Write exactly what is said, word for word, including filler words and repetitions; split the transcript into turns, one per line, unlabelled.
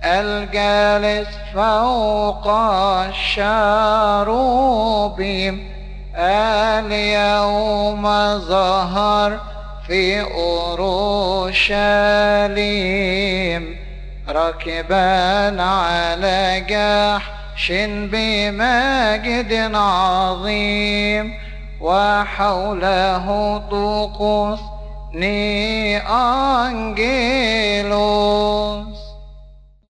الجالس فوق الشاروبيم اليوم ظهر في أورشليم راكبا على جحش بمجد عظيم وحوله طقوس ني أنجيلوس